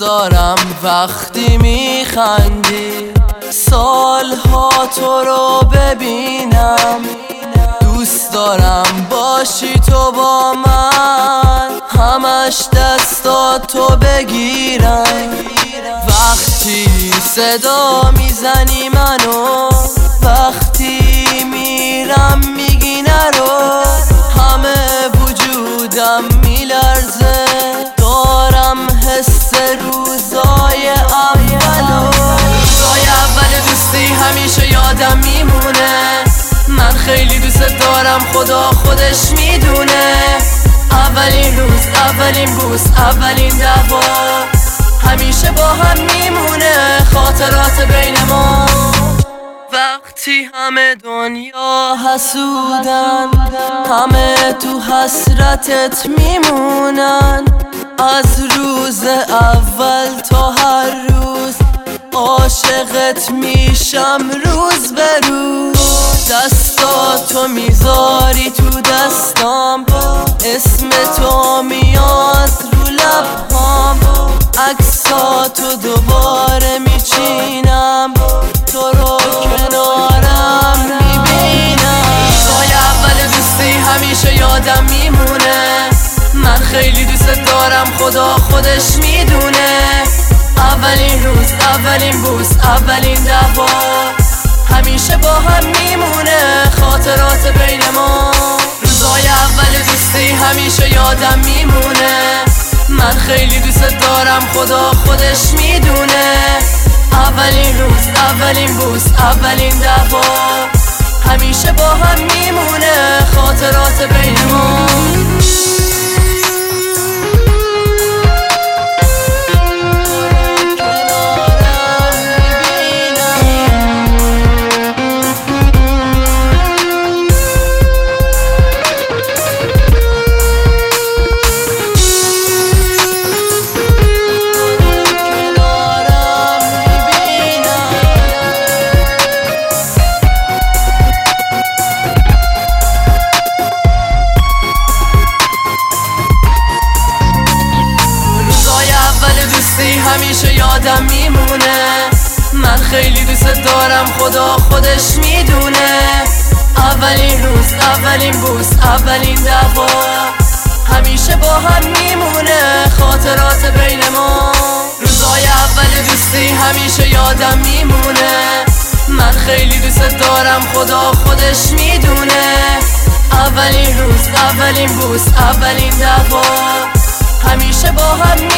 دارم وقتی میخندی، سالها تو رو ببینم. دوست دارم باشی تو با من، همش دستاتو بگیرم. وقتی صدا میزنی منو، وقتی میرم میگی نرو، همه وجودم میلرزه، دارم حس روزای اولو. روزای اول دوستی همیشه یادم میمونه، من خیلی دوست دارم، خدا خودش میدونه. اولین روز، اولین بوس، اولین دعوا، همیشه با هم میمونه خاطرات بین ما. وقتی همه دنیا حسودن، همه تو حسرتت میمونن، از روز اول تا هر روز عاشقت میشم روز به روز. دستاتو میذاری تو دستام، اسم تو میاد رو لبهام، عکساتو دوباره میچینم، تو رو کنارم میبینم. روزای اول دوستی همیشه یادم میمونه، من خیلی دوست دارم، خدا خودش میدونه. اولین روز، اولین بوس، اولین دعوا، همیشه با هم میمونه خاطرات بین ما. روزای اول دوستی همیشه یادم میمونه، من خیلی دوست دارم، خدا خودش میدونه. اولین روز، اولین بوس، اولین دعوا، همیشه با هم میمونه خاطرات بین ما. همیشه یادم میمونه، من خیلی دوست دارم، خدا خودش میدونه. اولین روز، اولین بوس، اولین دعوا، همیشه با هم میمونه خاطرات بین ما. روزای اول دوستی همیشه یادم میمونه، من خیلی دوست دارم، خدا خودش میدونه. اولین روز، اولین بوس، اولین دعوا، همیشه با هم